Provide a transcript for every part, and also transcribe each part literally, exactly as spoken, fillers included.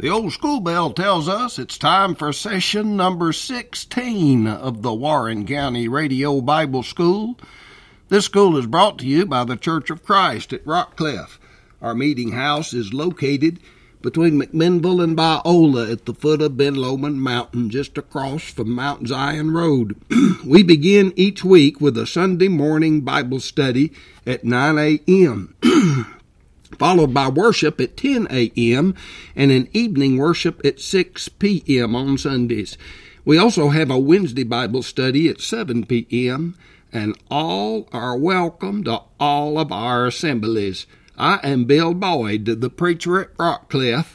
The old school bell tells us it's time for session number sixteen of the Warren County Radio Bible School. This school is brought to you by the Church of Christ at Rockcliffe. Our meeting house is located between McMinnville and Biola at the foot of Ben Lomond Mountain, just across from Mount Zion Road. We begin each week with a Sunday morning Bible study at nine a.m., followed by worship at ten a.m. and an evening worship at six p.m. on Sundays. We also have a Wednesday Bible study at seven p.m., and all are welcome to all of our assemblies. I am Bill Boyd, the preacher at Rockcliffe,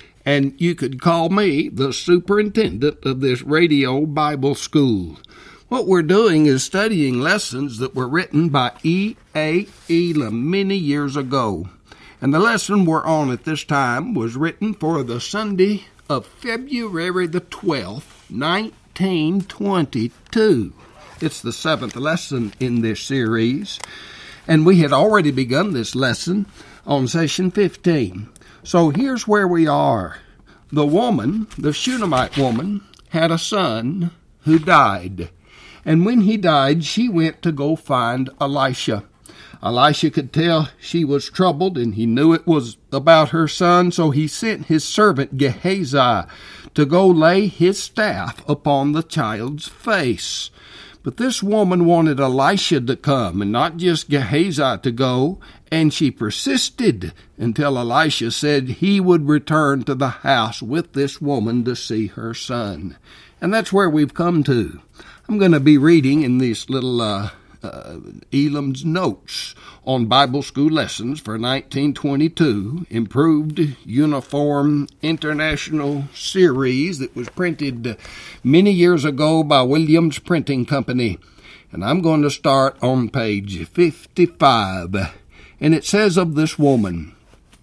and you could call me the superintendent of this radio Bible school. What we're doing is studying lessons that were written by E A. Elam many years ago. And the lesson we're on at this time was written for the Sunday of February the twelfth, nineteen twenty-two. It's the seventh lesson in this series, and we had already begun this lesson on session fifteen. So here's where we are. The woman, the Shunammite woman, had a son who died. And when he died, she went to go find Elisha. Elisha could tell she was troubled, and he knew it was about her son, so he sent his servant Gehazi to go lay his staff upon the child's face. But this woman wanted Elisha to come, and not just Gehazi to go, and she persisted until Elisha said he would return to the house with this woman to see her son. And that's where we've come to. I'm going to be reading in this little uh, uh, Elam's notes on Bible school lessons for nineteen twenty-two, improved uniform international series that was printed many years ago by Williams Printing Company. And I'm going to start on page fifty-five. And it says of this woman,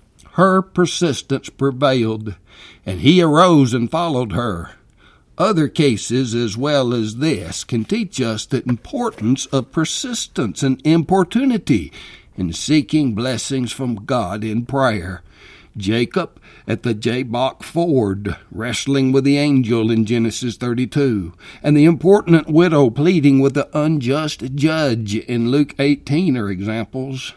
her persistence prevailed, and he arose and followed her. Other cases as well as this can teach us the importance of persistence and importunity in seeking blessings from God in prayer. Jacob at the Jabbok ford, wrestling with the angel in Genesis thirty-two, and the importunate widow pleading with the unjust judge in Luke eighteen are examples.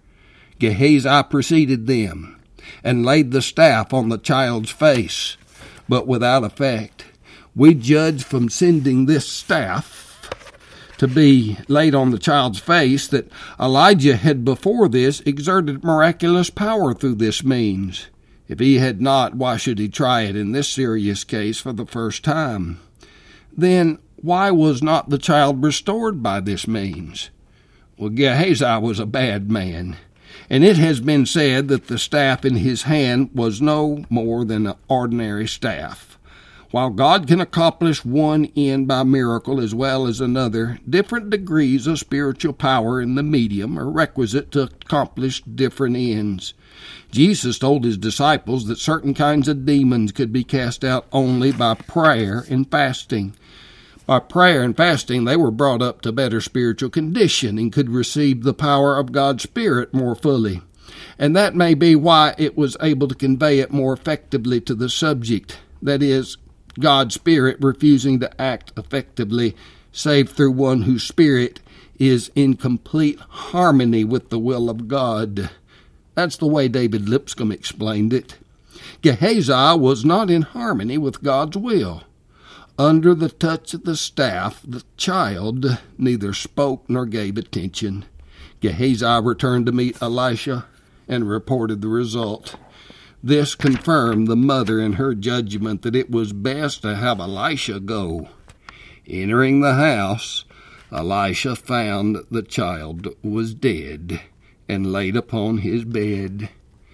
Gehazi preceded them and laid the staff on the child's face, but without effect. We judge from sending this staff to be laid on the child's face that Elijah had before this exerted miraculous power through this means. If he had not, why should he try it in this serious case for the first time? Then why was not the child restored by this means? Well, Gehazi was a bad man, and it has been said that the staff in his hand was no more than an ordinary staff. While God can accomplish one end by miracle as well as another, different degrees of spiritual power in the medium are requisite to accomplish different ends. Jesus told his disciples that certain kinds of demons could be cast out only by prayer and fasting. By prayer and fasting, they were brought up to better spiritual condition and could receive the power of God's Spirit more fully. And that may be why it was able to convey it more effectively to the subject, that is, God's Spirit refusing to act effectively, save through one whose spirit is in complete harmony with the will of God. That's the way David Lipscomb explained it. Gehazi was not in harmony with God's will. Under the touch of the staff, the child neither spoke nor gave attention. Gehazi returned to meet Elisha and reported the result. This confirmed the mother in her judgment that it was best to have Elisha go. Entering the house, Elisha found the child was dead and laid upon his bed.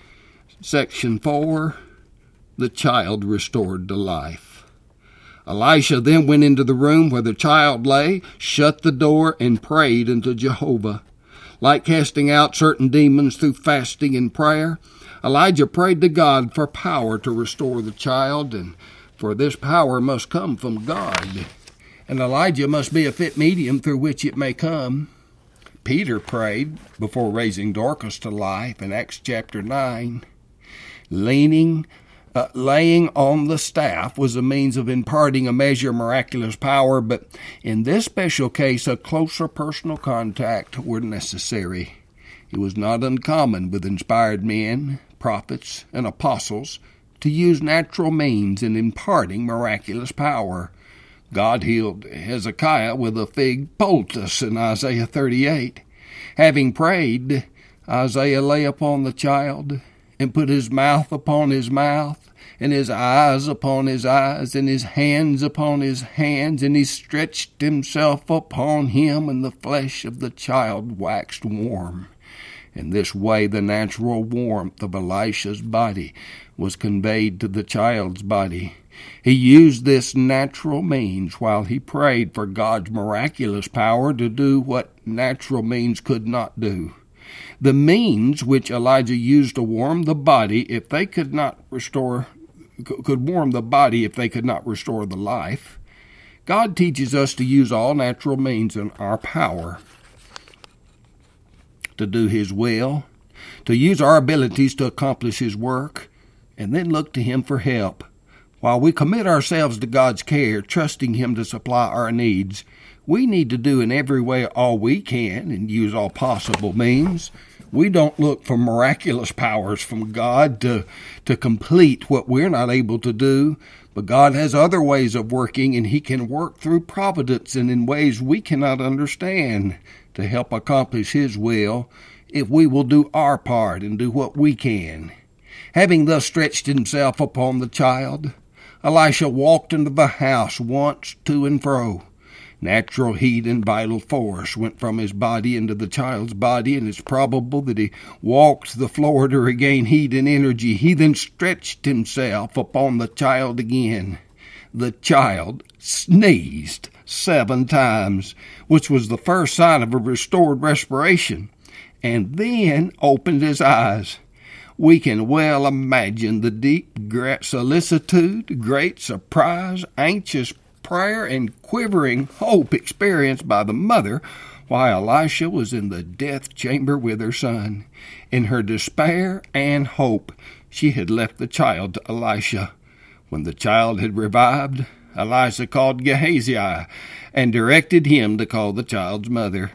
Section four, the child restored to life. Elisha then went into the room where the child lay, shut the door, and prayed unto Jehovah. Like casting out certain demons through fasting and prayer, Elijah prayed to God for power to restore the child, and for this power must come from God. And Elijah must be a fit medium through which it may come. Peter prayed before raising Dorcas to life in Acts chapter nine, leaning Uh, laying on the staff was a means of imparting a measure of miraculous power, but in this special case, a closer personal contact were necessary. It was not uncommon with inspired men, prophets, and apostles to use natural means in imparting miraculous power. God healed Hezekiah with a fig poultice in Isaiah thirty-eight. Having prayed, Isaiah lay upon the child and put his mouth upon his mouth, and his eyes upon his eyes, and his hands upon his hands, and he stretched himself upon him, and the flesh of the child waxed warm. In this way the natural warmth of Elisha's body was conveyed to the child's body. He used this natural means while he prayed for God's miraculous power to do what natural means could not do. The means which Elijah used to warm the body, if they could not restore, could warm the body if they could not restore the life. God teaches us to use all natural means in our power to do His will, to use our abilities to accomplish His work, and then look to Him for help. While we commit ourselves to God's care, trusting Him to supply our needs, we need to do in every way all we can and use all possible means. We don't look for miraculous powers from God to, to complete what we're not able to do, but God has other ways of working, and He can work through providence and in ways we cannot understand to help accomplish His will if we will do our part and do what we can. Having thus stretched himself upon the child, Elisha walked into the house once to and fro. Natural heat and vital force went from his body into the child's body, and it's probable that he walked the floor to regain heat and energy. He then stretched himself upon the child again. The child sneezed seven times, which was the first sign of a restored respiration, and then opened his eyes. We can well imagine the deep solicitude, great surprise, anxious prayer, and quivering hope experienced by the mother while Elisha was in the death chamber with her son. In her despair and hope, she had left the child to Elisha. When the child had revived, Elisha called Gehazi and directed him to call the child's mother.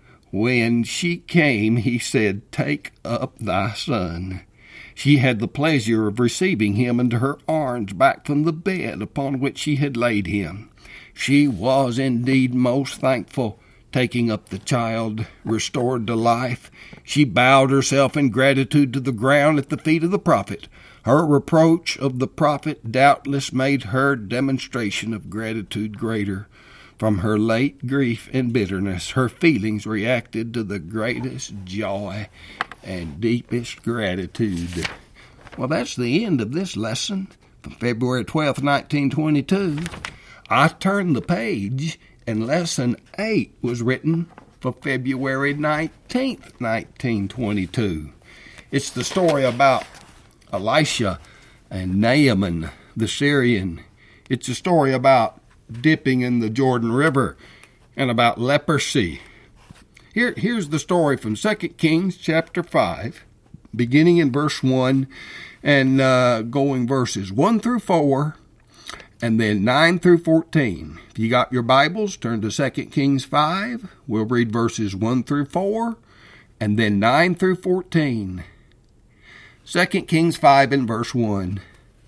When she came, he said, "Take up thy son." She had the pleasure of receiving him into her arms back from the bed upon which she had laid him. She was indeed most thankful. Taking up the child, restored to life, she bowed herself in gratitude to the ground at the feet of the prophet. Her reproach of the prophet doubtless made her demonstration of gratitude greater. From her late grief and bitterness, her feelings reacted to the greatest joy and deepest gratitude. Well, that's the end of this lesson from February twelfth, nineteen twenty-two. I turned the page, and lesson eight was written for February nineteenth, nineteen twenty-two. It's the story about Elisha and Naaman the Syrian. It's a story about dipping in the Jordan River and about leprosy. Here, here's the story from Second Kings chapter five, beginning in verse one and uh, going verses one through four and then nine through fourteen. If you got your Bibles, turn to Second Kings five. We'll read verses one through four and then nine through fourteen. Second Kings five and verse one.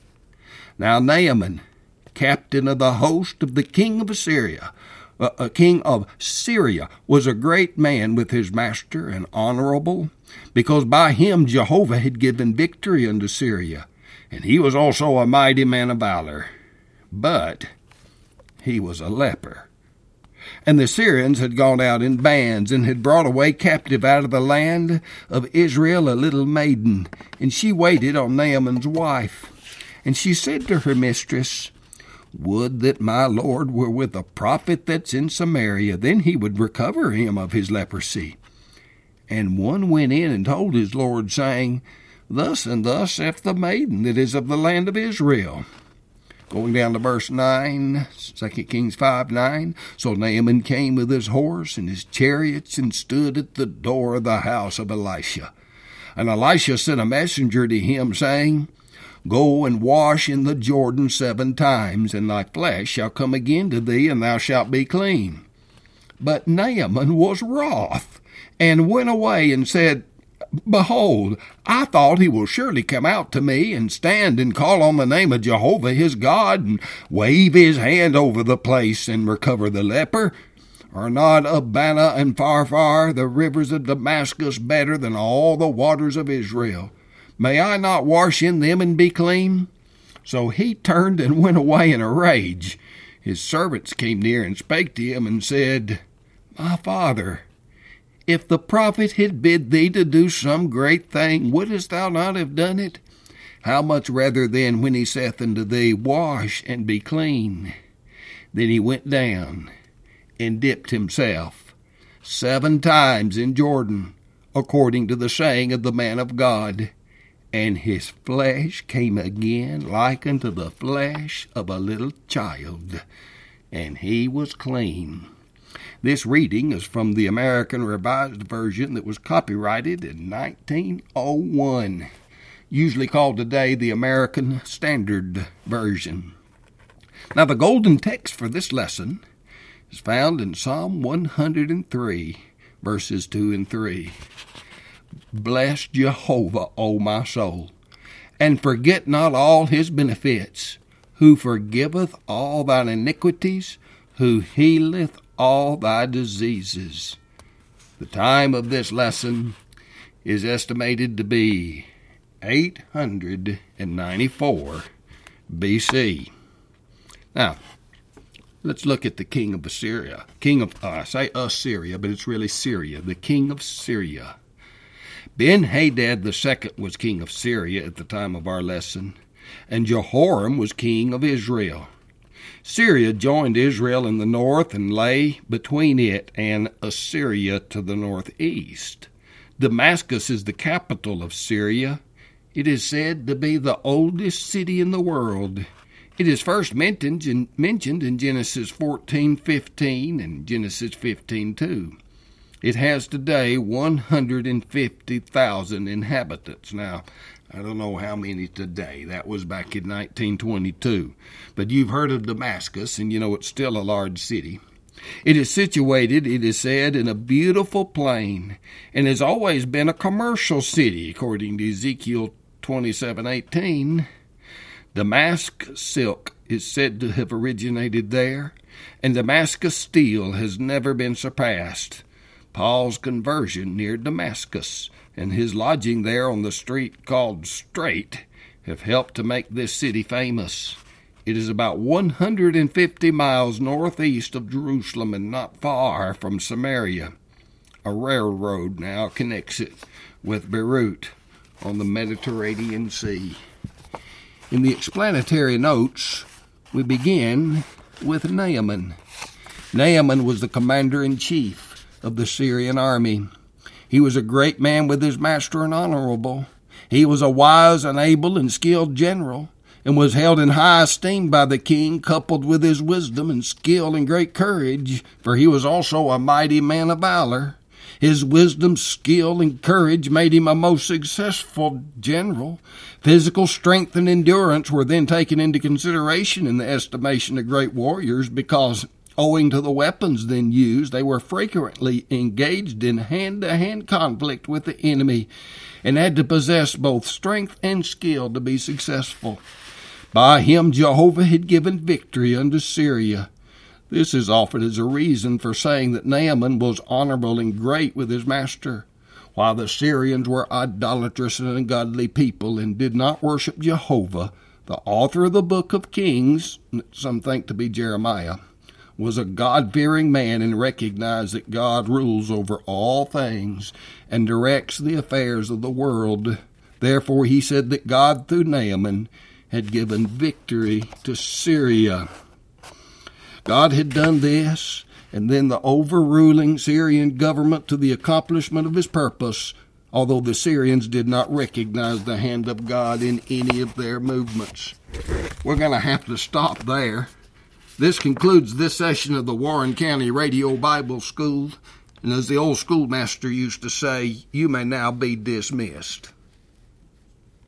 Now Naaman, captain of the host of the king of Assyria, uh, uh, king of Syria, was a great man with his master and honorable, because by him Jehovah had given victory unto Syria, and he was also a mighty man of valor. But he was a leper. And the Syrians had gone out in bands, and had brought away captive out of the land of Israel a little maiden, and she waited on Naaman's wife. And she said to her mistress, "Would that my Lord were with a prophet that's in Samaria, then he would recover him of his leprosy." And one went in and told his Lord, saying, "Thus and thus saith the maiden that is of the land of Israel." Going down to verse nine, Second Kings five, nine. So Naaman came with his horse and his chariots, and stood at the door of the house of Elisha. And Elisha sent a messenger to him, saying, Go and wash in the Jordan seven times, and thy flesh shall come again to thee, and thou shalt be clean. But Naaman was wroth, and went away and said, Behold, I thought he will surely come out to me, and stand and call on the name of Jehovah his God, and wave his hand over the place, and recover the leper. Are not Abana and Pharpar, the rivers of Damascus, better than all the waters of Israel? May I not wash in them and be clean? So he turned and went away in a rage. His servants came near and spake to him, and said, My father, if the prophet had bid thee to do some great thing, wouldest thou not have done it? How much rather then, when he saith unto thee, Wash and be clean? Then he went down and dipped himself seven times in Jordan, according to the saying of the man of God. And his flesh came again like unto the flesh of a little child, and he was clean. This reading is from the American Revised Version that was copyrighted in nineteen oh one, usually called today the American Standard Version. Now, the golden text for this lesson is found in Psalm one hundred three, verses two and three. Bless Jehovah, O my soul, and forget not all his benefits, who forgiveth all thine iniquities, who healeth all thy diseases. The time of this lesson is estimated to be eight hundred ninety-four B C. Now, let's look at the king of Assyria. King of, uh, I say Assyria, but it's really Syria. The king of Syria. Ben-Hadad the second was king of Syria at the time of our lesson, and Jehoram was king of Israel. Syria joined Israel in the north and lay between it and Assyria to the northeast. Damascus is the capital of Syria. It is said to be the oldest city in the world. It is first mentioned in, mentioned in Genesis fourteen fifteen and Genesis fifteen two. It has today one hundred fifty thousand inhabitants. Now, I don't know how many today. That was back in nineteen twenty-two. But you've heard of Damascus, and you know it's still a large city. It is situated, it is said, in a beautiful plain, and has always been a commercial city, according to Ezekiel twenty-seven eighteen. Damask silk is said to have originated there, and Damascus steel has never been surpassed. Paul's conversion near Damascus and his lodging there on the street called Straight have helped to make this city famous. It is about one hundred fifty miles northeast of Jerusalem and not far from Samaria. A railroad now connects it with Beirut on the Mediterranean Sea. In the explanatory notes, we begin with Naaman. Naaman was the commander-in-chief of the Syrian army. He was a great man with his master and honorable. He was a wise and able and skilled general, and was held in high esteem by the king, coupled with his wisdom and skill and great courage, for he was also a mighty man of valor. His wisdom, skill, and courage made him a most successful general. Physical strength and endurance were then taken into consideration in the estimation of great warriors, because owing to the weapons then used, they were frequently engaged in hand-to-hand conflict with the enemy and had to possess both strength and skill to be successful. By him Jehovah had given victory unto Syria. This is offered as a reason for saying that Naaman was honorable and great with his master, while the Syrians were idolatrous and ungodly people and did not worship Jehovah. The author of the book of Kings, some think to be Jeremiah, was a God-fearing man and recognized that God rules over all things and directs the affairs of the world. Therefore he said that God, through Naaman, had given victory to Syria. God had done this, and then the overruling Syrian government to the accomplishment of his purpose, although the Syrians did not recognize the hand of God in any of their movements. We're going to have to stop there. This concludes this session of the Warren County Radio Bible School, and as the old schoolmaster used to say, you may now be dismissed.